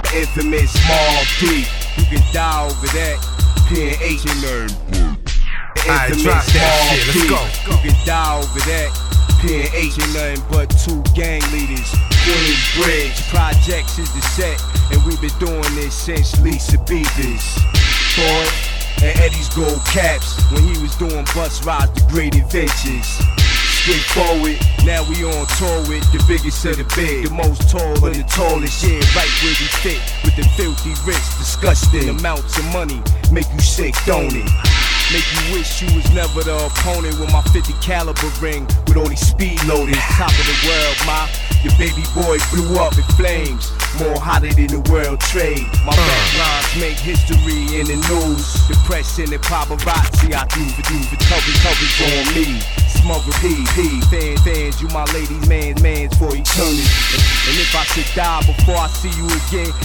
infamous Mobb Deep. You can die over that. PNH and nerd. Alright, drop that shit, let's go. You can die over that. PNH ain't nothing but two gang leaders. Queensbridge Projects is the set, and we've been doing this since Lisa Beavers. Boy, and Eddie's gold caps when he was doing bus rides, the great adventures. Straightforward, now we on tour with the biggest of the big, the most tall of the tallest, yeah, right where we fit, with the filthy rich, disgusting amounts of money, make you sick, don't it? Make you wish you was never the opponent with my 50 caliber ring, with all these speed loaders, top of the world, your baby boy blew up in flames, more hotter than the world trade. My rap rhymes make history in the news, the press and the paparazzi, I do for coverage on me. Smuggle P, fans, you my ladies, mans for eternity. And if I should die before I see you again,